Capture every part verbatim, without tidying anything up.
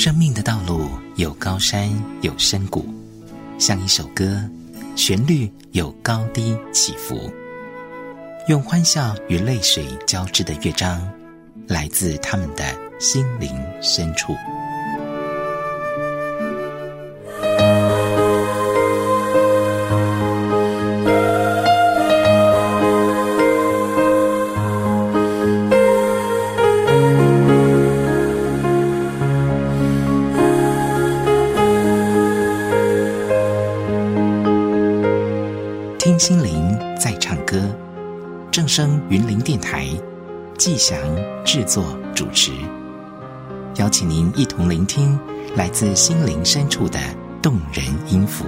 生命的道路有高山有深谷，像一首歌，旋律有高低起伏。用欢笑与泪水交织的乐章，来自他们的心灵深处。听心灵在唱歌，正声云林电台季祥制作主持，邀请您一同聆听来自心灵深处的动人音符。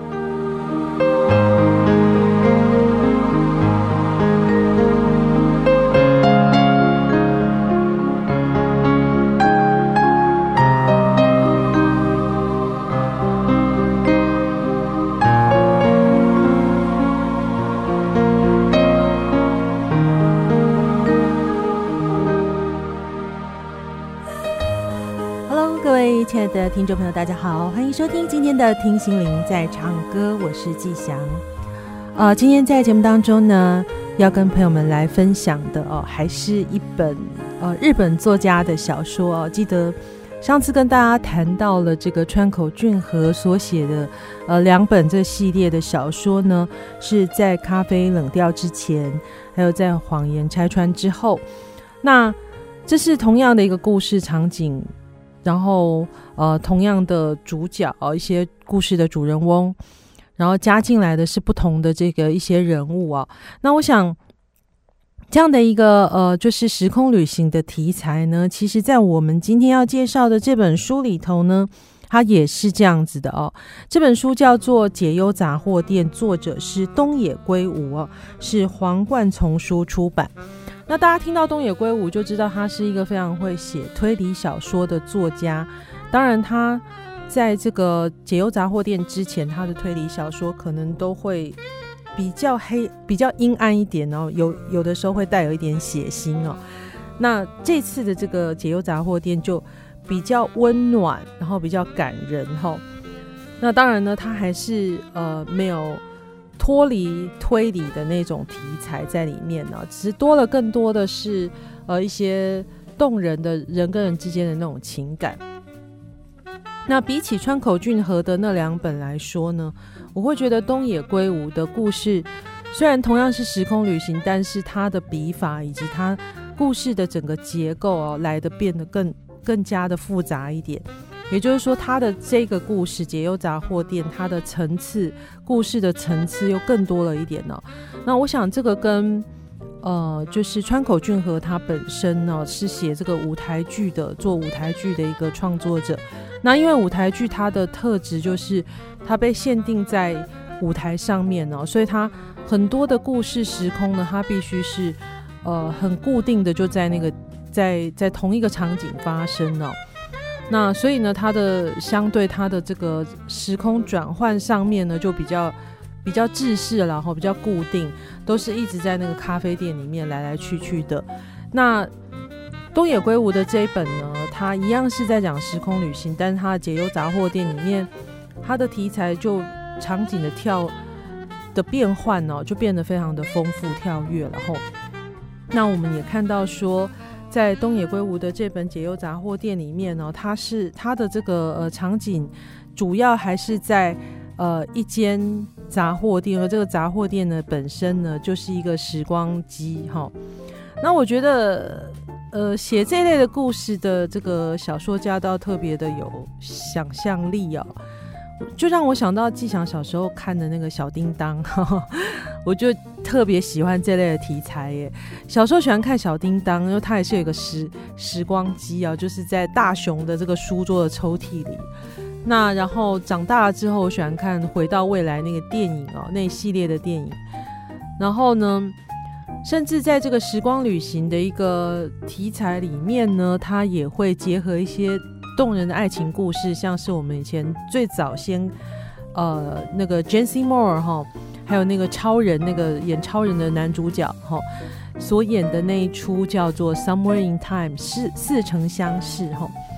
亲爱的听众朋友大家好，欢迎收听今天的听心灵在唱歌，我是季祥。呃，今天在节目当中呢，要跟朋友们来分享的哦，还是一本呃日本作家的小说哦。记得上次跟大家谈到了这个川口俊和所写的呃两本这系列的小说呢，是在咖啡冷掉之前，还有在谎言拆穿之后。那这是同样的一个故事场景。然后呃，同样的主角、哦、一些故事的主人翁，然后加进来的是不同的这个一些人物啊。那我想这样的一个呃，就是时空旅行的题材呢，其实在我们今天要介绍的这本书里头呢，它也是这样子的哦。这本书叫做《解忧杂货店》，作者是东野圭吾哦，是皇冠丛书出版。那大家听到东野圭吾就知道他是一个非常会写推理小说的作家，当然他在这个解忧杂货店之前，他的推理小说可能都会比较黑比较阴暗一点哦，有有的时候会带有一点血腥哦。那这次的这个解忧杂货店就比较温暖，然后比较感人哦。那当然呢，他还是呃没有脱离推理的那种题材在里面呢、啊，只是多了更多的是呃一些动人的人跟人之间的那种情感。那比起川口俊和的那两本来说呢，我会觉得东野圭吾的故事虽然同样是时空旅行，但是他的笔法以及他故事的整个结构哦，来的变得更更加的复杂一点。也就是说，他的这个故事《解忧杂货店》，它的层次，故事的层次又更多了一点呢、哦。那我想，这个跟呃，就是川口俊和他本身呢、哦、是写这个舞台剧的，做舞台剧的一个创作者。那因为舞台剧它的特质就是它被限定在舞台上面哦，所以它很多的故事时空呢，它必须是呃很固定的，就在那个在在同一个场景发生哦。那所以呢，它的相对它的这个时空转换上面呢，就比较比较制式，然后比较固定，都是一直在那个咖啡店里面来来去去的。那东野圭吾的这一本呢，它一样是在讲时空旅行，但是它的解忧杂货店里面，它的题材就场景的跳的变换哦，就变得非常的丰富跳跃。然后，那我们也看到说，在东野圭吾的这本《解忧杂货店》里面呢，它是它的这个呃场景主要还是在呃一间杂货店，而这个杂货店呢本身呢就是一个时光机哈。那我觉得呃写这类的故事的这个小说家倒特别的有想象力哦，就让我想到季祥小时候看的那个小叮当，呵呵，我就特别喜欢这类的题材耶。小时候喜欢看小叮当，因为它也是有一个时时光机啊，就是在大雄的这个书桌的抽屉里。那然后长大了之后，我喜欢看回到未来那个电影哦，那一系列的电影。然后呢，甚至在这个时光旅行的一个题材里面呢，它也会结合一些动人的爱情故事，像是我们以前最早先呃那个 Jane Seymour 哈，还有那个超人那个演超人的男主角哈所演的那一出叫做 Somewhere in Time 是似曾相识哈。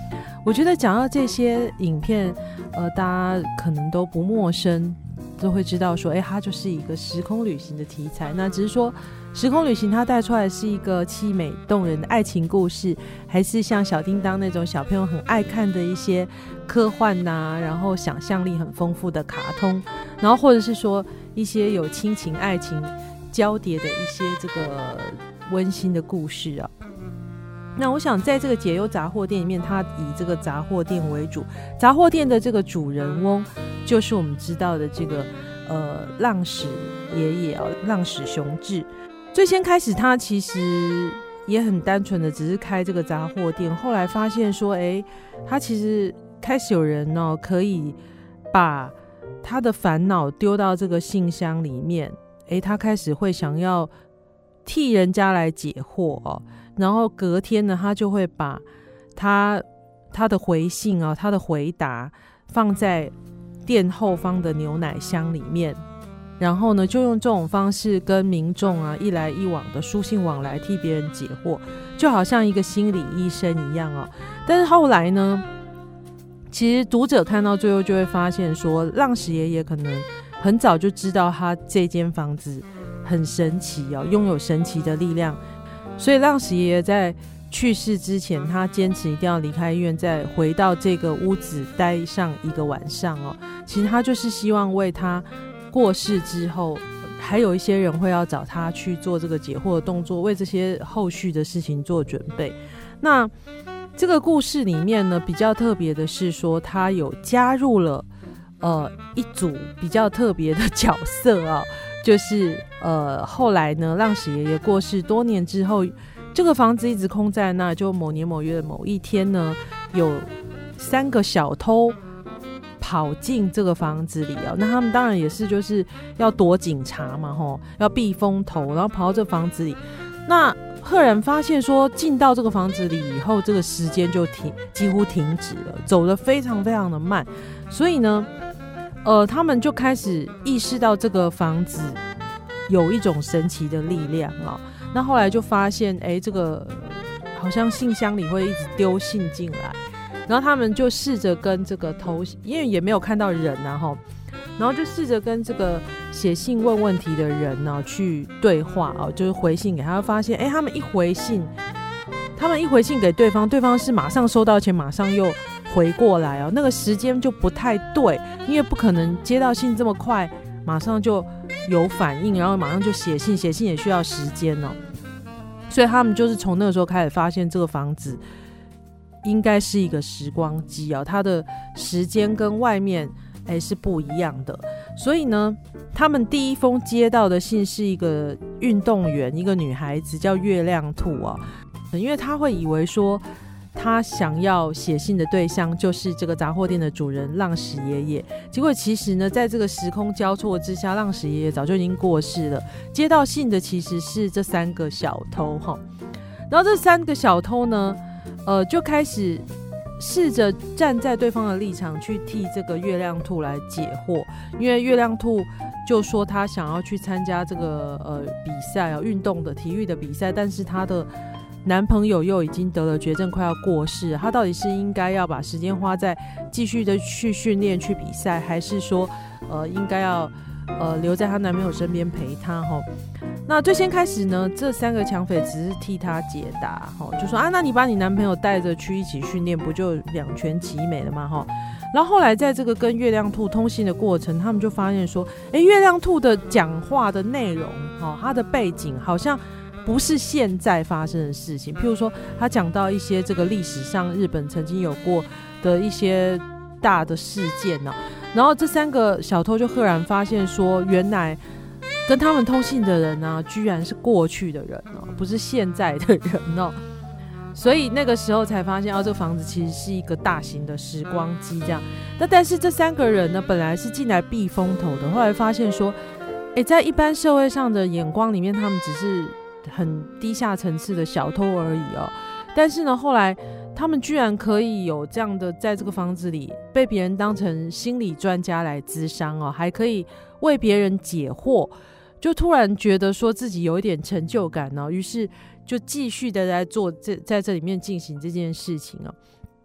我觉得讲到这些影片，呃，大家可能都不陌生，都会知道说，哎，它就是一个时空旅行的题材。那只是说，时空旅行它带出来是一个凄美动人的爱情故事，还是像小叮当那种小朋友很爱看的一些科幻呐、啊，然后想象力很丰富的卡通，然后或者是说一些有亲情、爱情交叠的一些这个温馨的故事啊。那我想在这个解忧杂货店里面，它以这个杂货店为主，杂货店的这个主人翁就是我们知道的这个呃浪矢爷爷啊，浪矢雄治。最先开始他其实也很单纯的只是开这个杂货店，后来发现说，哎，他其实开始有人哦可以把他的烦恼丢到这个信箱里面，哎，他开始会想要替人家来解惑哦。然后隔天呢，他就会把他他的回信啊，他的回答放在店后方的牛奶箱里面，然后呢，就用这种方式跟民众啊一来一往的书信往来，替别人解惑，就好像一个心理医生一样哦。但是后来呢，其实读者看到最后就会发现说，浪矢爷爷可能很早就知道他这间房子很神奇哦，拥有神奇的力量。所以浪矢爷爷在去世之前，他坚持一定要离开医院，再回到这个屋子待上一个晚上哦。其实他就是希望为他过世之后，还有一些人会要找他去做这个解惑的动作，为这些后续的事情做准备。那这个故事里面呢，比较特别的是说，他有加入了呃一组比较特别的角色啊、哦。就是呃，后来呢，浪矢爷爷过世多年之后，这个房子一直空在那。就某年某月的某一天呢，有三个小偷跑进这个房子里啊。那他们当然也是就是要躲警察嘛，吼，要避风头，然后跑到这房子里。那赫然发现说，进到这个房子里以后，这个时间就停，几乎停止了，走得非常非常的慢。所以呢，呃，他们就开始意识到这个房子有一种神奇的力量啊、哦。那后来就发现，哎，这个好像信箱里会一直丢信进来，然后他们就试着跟这个投，因为也没有看到人啊哈，然后就试着跟这个写信问问题的人呢、啊、去对话哦，就是回信给他，发现哎，他们一回信，他们一回信给对方，对方是马上收到钱，马上又回过来哦，那个时间就不太对，因为不可能接到信这么快，马上就有反应，然后马上就写信，写信也需要时间哦。所以他们就是从那个时候开始发现这个房子应该是一个时光机哦，它的时间跟外面哎是不一样的。所以呢，他们第一封接到的信是一个运动员，一个女孩子叫月亮兔哦，因为他会以为说他想要写信的对象就是这个杂货店的主人浪矢爷爷，结果其实呢，在这个时空交错之下，浪矢爷爷早就已经过世了，接到信的其实是这三个小偷哈。然后这三个小偷呢，呃，就开始试着站在对方的立场去替这个月亮兔来解惑，因为月亮兔就说他想要去参加这个呃比赛啊，运动的体育的比赛，但是他的男朋友又已经得了绝症，快要过世，他到底是应该要把时间花在继续的去训练去比赛，还是说呃应该要呃留在她男朋友身边陪她齁？那最先开始呢，这三个抢匪只是替她解答齁，就说啊，那你把你男朋友带着去一起训练，不就两全其美了吗齁？然后后来在这个跟月亮兔通信的过程，他们就发现说，哎，月亮兔的讲话的内容齁，它的背景好像不是现在发生的事情，譬如说他讲到一些这个历史上日本曾经有过的一些大的事件呢、啊，然后这三个小偷就赫然发现说，原来跟他们通信的人呢、啊，居然是过去的人哦、啊，不是现在的人哦、啊，所以那个时候才发现哦，这个房子其实是一个大型的时光机这样。那但是这三个人呢，本来是进来避风头的，后来发现说，哎，在一般社会上的眼光里面，他们只是很低下层次的小偷而已哦，但是呢，后来他们居然可以有这样的，在这个房子里被别人当成心理专家来咨商哦，还可以为别人解惑，就突然觉得说自己有一点成就感哦，于是就继续的在做这在这里面进行这件事情哦。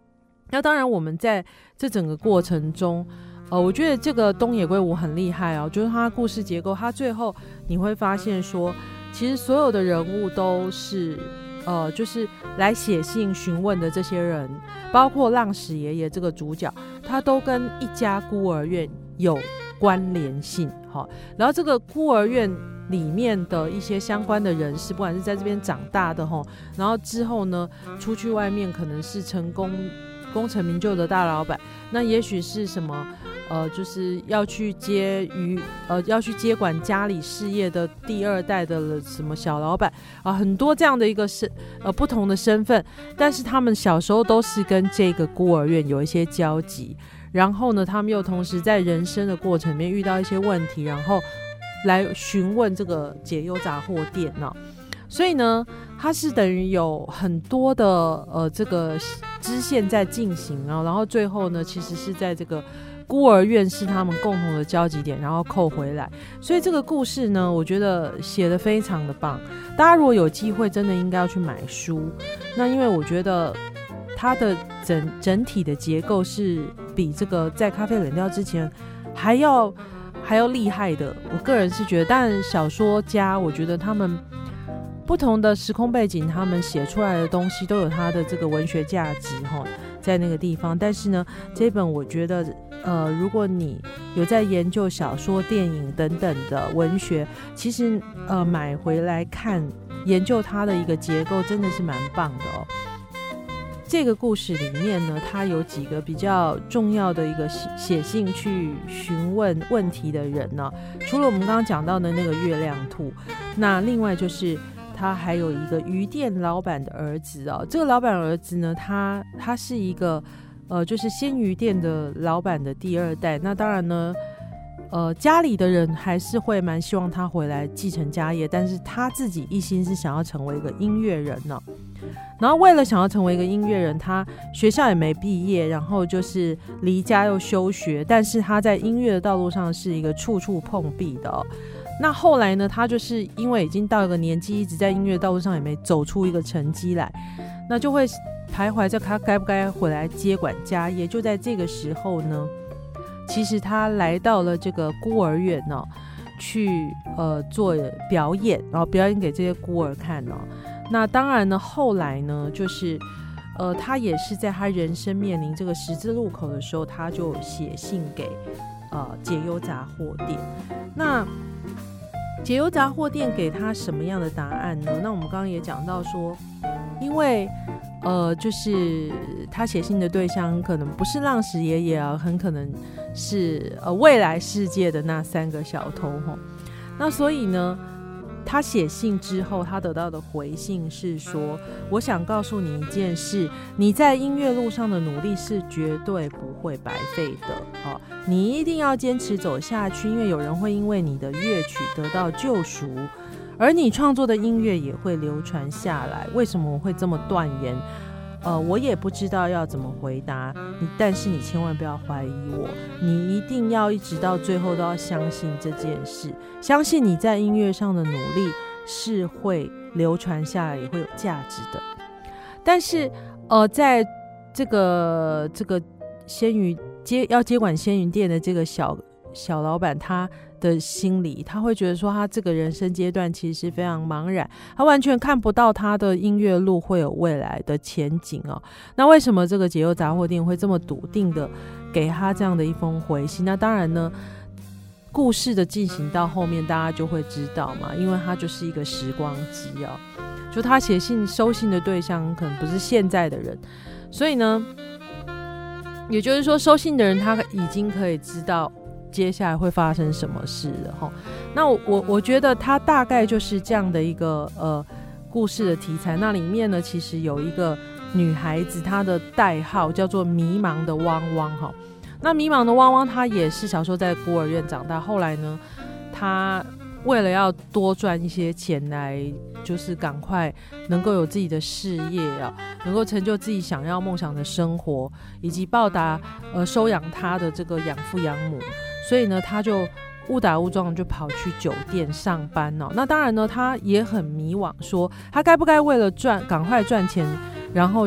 那当然我们在这整个过程中呃，我觉得这个东野圭吾很厉害哦，就是他故事结构，他最后你会发现说，其实所有的人物都是呃，就是来写信询问的这些人，包括浪矢爷爷这个主角，他都跟一家孤儿院有关联性。好，然后这个孤儿院里面的一些相关的人士，不管是在这边长大的齁，然后之后呢出去外面可能是成功功成名就的大老板，那也许是什么呃，就是要去接于呃，要去接管家里事业的第二代的什么小老板啊、呃，很多这样的一个身呃不同的身份，但是他们小时候都是跟这个孤儿院有一些交集，然后呢，他们又同时在人生的过程里面遇到一些问题，然后来询问这个解忧杂货店呢、啊，所以呢，它是等于有很多的呃这个支线在进行啊，然后最后呢，其实是在这个孤儿院是他们共同的交集点，然后扣回来。所以这个故事呢，我觉得写得非常的棒。大家如果有机会，真的应该要去买书。那因为我觉得它的整整体的结构是比这个在咖啡冷掉之前还要还要厉害的。我个人是觉得，但小说家我觉得他们不同的时空背景，他们写出来的东西都有它的这个文学价值齁，在那个地方。但是呢，这本我觉得呃，如果你有在研究小说、电影等等的文学，其实呃买回来看，研究它的一个结构，真的是蛮棒的哦。这个故事里面呢，它有几个比较重要的一个写信去询问问题的人呢，除了我们刚刚讲到的那个月亮兔，那另外就是他还有一个鱼店老板的儿子哦。这个老板儿子呢，他他是一个呃，就是鲜鱼店的老板的第二代。那当然呢，呃，家里的人还是会蛮希望他回来继承家业，但是他自己一心是想要成为一个音乐人呢、哦。然后为了想要成为一个音乐人，他学校也没毕业，然后就是离家又休学，但是他在音乐的道路上是一个处处碰壁的哦。那后来呢，他就是因为已经到一个年纪，一直在音乐道路上也没走出一个成绩来，那就会徘徊在他该不该回来接管家业。就在这个时候呢，其实他来到了这个孤儿院哦，去呃做表演，然后表演给这些孤儿看哦。那当然呢，后来呢，就是呃，他也是在他人生面临这个十字路口的时候，他就写信给呃解忧杂货店。那解忧杂货店给他什么样的答案呢？那我们刚刚也讲到说，因为呃，就是他写信的对象可能不是浪矢爷爷啊，很可能是呃未来世界的那三个小偷吼。那所以呢，他写信之后，他得到的回信是说，我想告诉你一件事，你在音乐路上的努力是绝对不会白费的、哦、你一定要坚持走下去，因为有人会因为你的乐曲得到救赎，而你创作的音乐也会流传下来。为什么我会这么断言？呃，我也不知道要怎么回答你，但是你千万不要怀疑我，你一定要一直到最后都要相信这件事，相信你在音乐上的努力是会流传下来，也会有价值的。但是，呃，在这个这个鲜鱼接要接管鲜鱼店的这个小小老板，他的心里，他会觉得说他这个人生阶段其实是非常茫然，他完全看不到他的音乐路会有未来的前景哦。那为什么这个解忧杂货店会这么笃定的给他这样的一封回信？那当然呢，故事的进行到后面大家就会知道嘛，因为他就是一个时光机哦，就他写信收信的对象可能不是现在的人，所以呢，也就是说收信的人他已经可以知道接下来会发生什么事了齁。那我我我觉得它大概就是这样的一个呃故事的题材。那里面呢，其实有一个女孩子，她的代号叫做迷茫的汪汪齁。那迷茫的汪汪，她也是小时候在孤儿院长大，后来呢，她为了要多赚一些钱来，就是赶快能够有自己的事业啊，能够成就自己想要梦想的生活，以及报答呃收养她的这个养父养母，所以呢，她就误打误撞就跑去酒店上班哦。那当然呢，她也很迷惘，说她该不该为了赚赶快赚钱，然后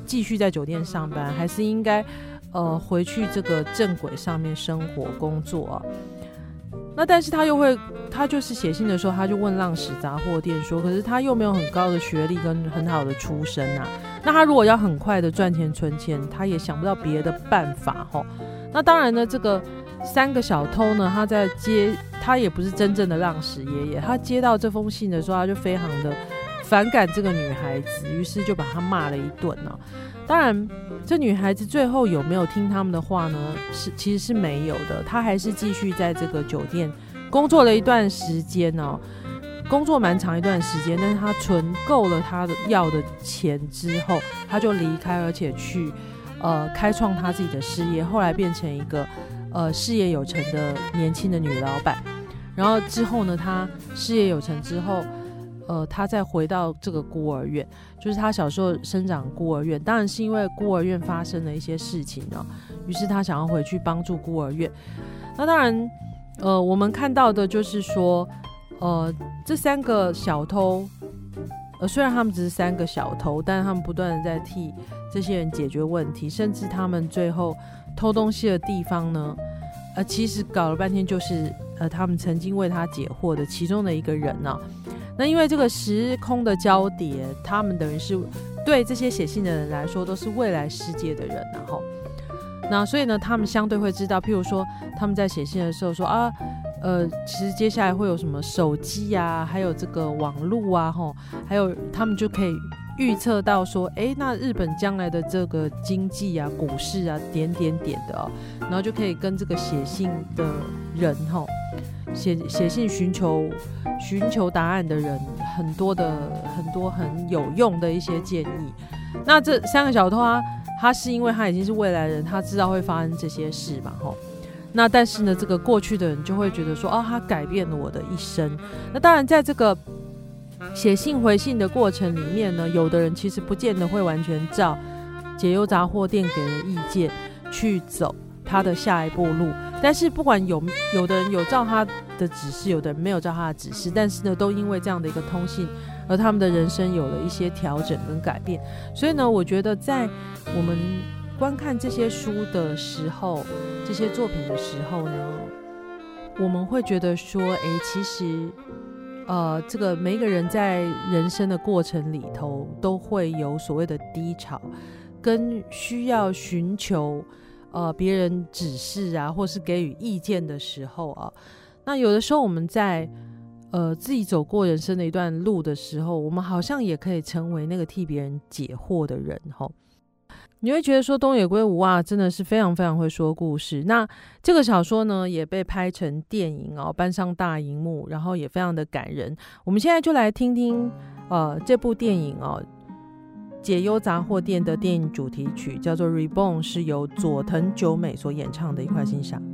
继续在酒店上班，还是应该呃回去这个正轨上面生活工作啊？那但是他又会，他就是写信的时候，他就问浪矢杂货店说，可是他又没有很高的学历跟很好的出身啊，那他如果要很快的赚钱存钱，他也想不到别的办法齁。那当然呢，这个三个小偷呢，他在接，他也不是真正的浪矢爷爷，他接到这封信的时候，他就非常的反感这个女孩子，于是就把她骂了一顿啊。当然，这女孩子最后有没有听他们的话呢？是其实是没有的，她还是继续在这个酒店工作了一段时间哦，工作蛮长一段时间，但是她存够了她的要的钱之后，她就离开，而且去呃开创她自己的事业，后来变成一个呃事业有成的年轻的女老板。然后之后呢，她事业有成之后。呃，他再回到这个孤儿院，就是他小时候生长孤儿院，当然是因为孤儿院发生了一些事情啊，于是他想要回去帮助孤儿院。那当然，呃，我们看到的就是说，呃，这三个小偷，呃，虽然他们只是三个小偷，但是他们不断的在替这些人解决问题，甚至他们最后偷东西的地方呢，呃，其实搞了半天就是呃，他们曾经为他解惑的其中的一个人啊。那因为这个时空的交叠，他们等于是对这些写信的人来说都是未来世界的人，然后那所以呢，他们相对会知道，譬如说他们在写信的时候说啊，呃，其实接下来会有什么手机啊，还有这个网络啊，吼，还有他们就可以预测到说，哎，那日本将来的这个经济啊、股市啊，点点点的哦，然后就可以跟这个写信的人，吼。写写信寻求寻求答案的人，很多的很多很有用的一些建议。那这三个小偷啊，他是因为他已经是未来人，他知道会发生这些事嘛，吼。那但是呢，这个过去的人就会觉得说，哦，他改变了我的一生。那当然，在这个写信回信的过程里面呢，有的人其实不见得会完全照解忧杂货店给的意见去走他的下一步路。但是不管有有的人有照他的指示，有的人没有照他的指示，但是呢，都因为这样的一个通信，而他们的人生有了一些调整跟改变。所以呢，我觉得在我们观看这些书的时候，这些作品的时候呢，我们会觉得说，哎，其实，呃，这个每一个人在人生的过程里头，都会有所谓的低潮，跟需要寻求。呃，别人指示啊，或是给予意见的时候啊，那有的时候我们在呃自己走过人生的一段路的时候，我们好像也可以成为那个替别人解惑的人吼。你会觉得说东野圭吾啊，真的是非常非常会说故事。那这个小说呢，也被拍成电影哦，搬上大荧幕，然后也非常的感人。我们现在就来听听呃这部电影哦。解忧杂货店的电影主题曲叫做 Reborn， 是由佐藤久美所演唱的，一块欣赏。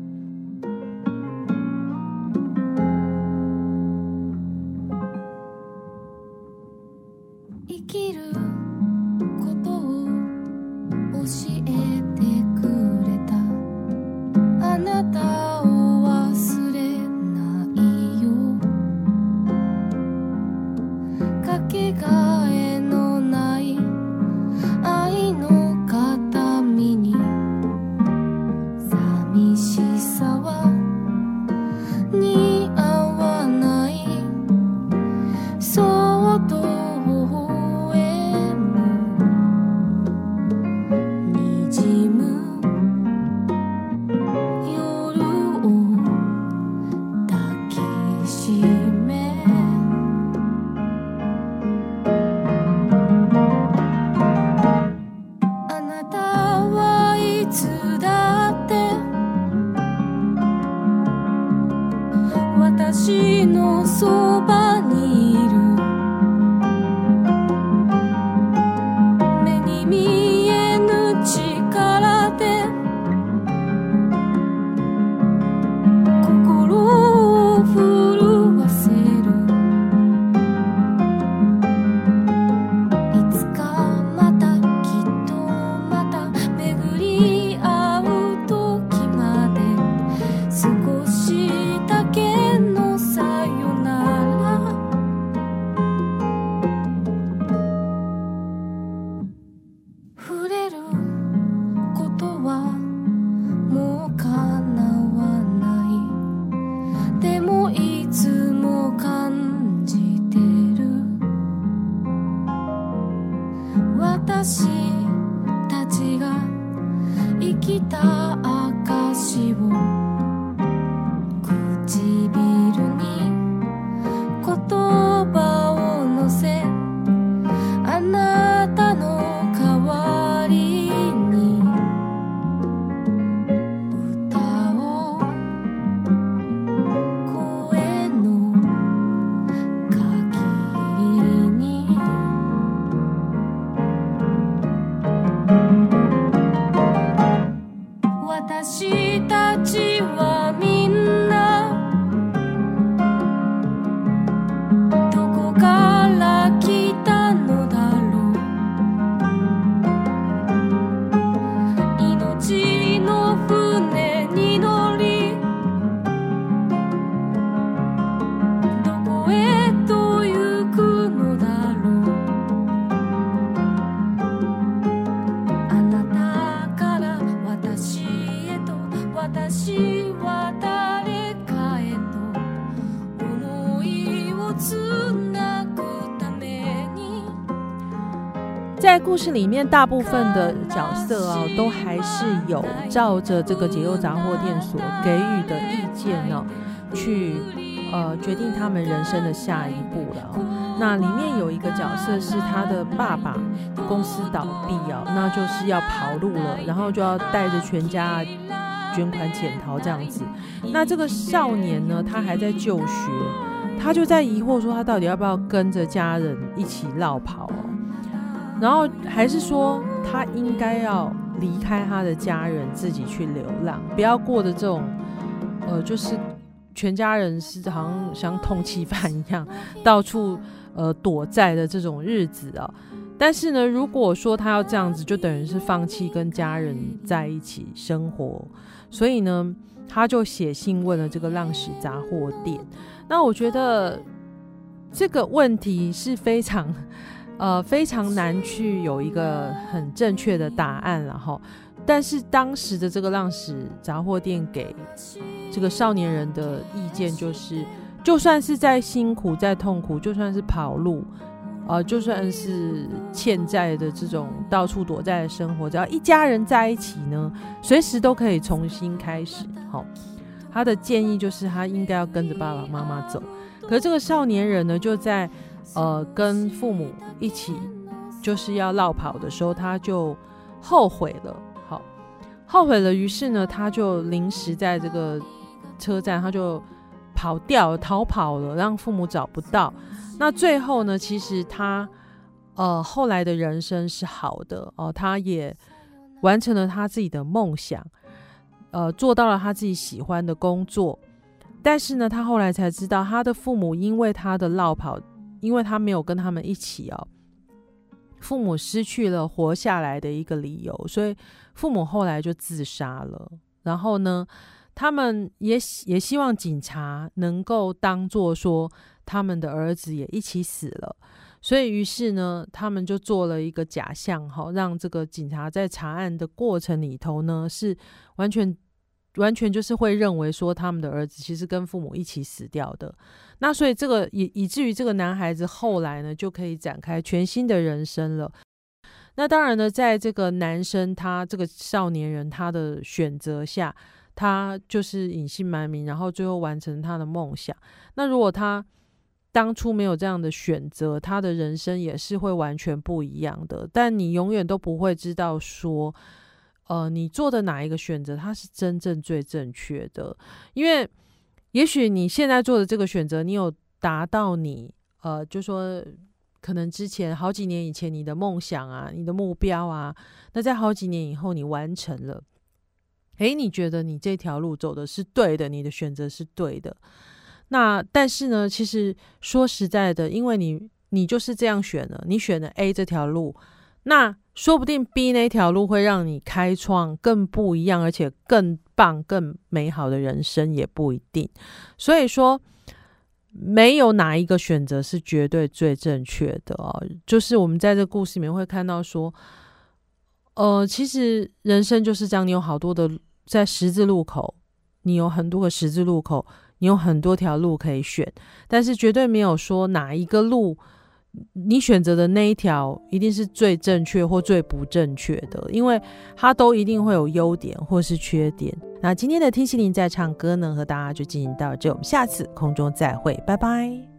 在故事里面，大部分的角色啊，都还是有照着这个解忧杂货店所给予的意见呢、啊，去呃决定他们人生的下一步了、哦。那里面有一个角色是他的爸爸，公司倒闭啊，那就是要跑路了，然后就要带着全家捐款潜逃这样子。那这个少年呢，他还在就学，他就在疑惑说，他到底要不要跟着家人一起落跑哦？然后还是说他应该要离开他的家人，自己去流浪，不要过的这种呃，就是全家人是好像像通缉犯一样到处呃躲债的这种日子啊。但是呢，如果说他要这样子，就等于是放弃跟家人在一起生活，所以呢，他就写信问了这个浪矢杂货店。那我觉得这个问题是非常。呃，非常难去有一个很正确的答案了哈。但是当时的这个浪矢杂货店给这个少年人的意见就是，就算是在辛苦、在痛苦，就算是跑路，呃，就算是欠债的这种到处躲债的生活，只要一家人在一起呢，随时都可以重新开始。好，他的建议就是他应该要跟着爸爸妈妈走。可是这个少年人呢，就在呃，跟父母一起就是要落跑的时候，他就后悔了，好，后悔了。于是呢，他就临时在这个车站，他就跑掉了，逃跑了，让父母找不到。那最后呢，其实他呃后来的人生是好的哦、呃，他也完成了他自己的梦想，呃，做到了他自己喜欢的工作。但是呢，他后来才知道，他的父母因为他的落跑。因为他没有跟他们一起哦，父母失去了活下来的一个理由，所以父母后来就自杀了。然后呢，他们也也希望警察能够当作说他们的儿子也一起死了，所以于是呢，他们就做了一个假象，让这个警察在查案的过程里头呢，是完全完全就是会认为说他们的儿子其实跟父母一起死掉的。那所以这个以以至于这个男孩子后来呢，就可以展开全新的人生了。那当然呢，在这个男生他这个少年人他的选择下，他就是隐姓埋名，然后最后完成他的梦想。那如果他当初没有这样的选择，他的人生也是会完全不一样的。但你永远都不会知道说呃，你做的哪一个选择它是真正最正确的，因为也许你现在做的这个选择，你有达到你呃，就说可能之前好几年以前你的梦想啊，你的目标啊，那在好几年以后你完成了，诶，你觉得你这条路走的是对的，你的选择是对的。那但是呢，其实说实在的，因为你你就是这样选了，你选了 A 这条路，那说不定 B 那条路会让你开创更不一样而且更棒更美好的人生，也不一定。所以说没有哪一个选择是绝对最正确的哦。就是我们在这个故事里面会看到说呃，其实人生就是这样，你有好多的在十字路口，你有很多个十字路口，你有很多条路可以选，但是绝对没有说哪一个路你选择的那一条一定是最正确或最不正确的，因为它都一定会有优点或是缺点。那今天的听心灵在唱歌呢，和大家就进行到这，我们下次空中再会，拜拜。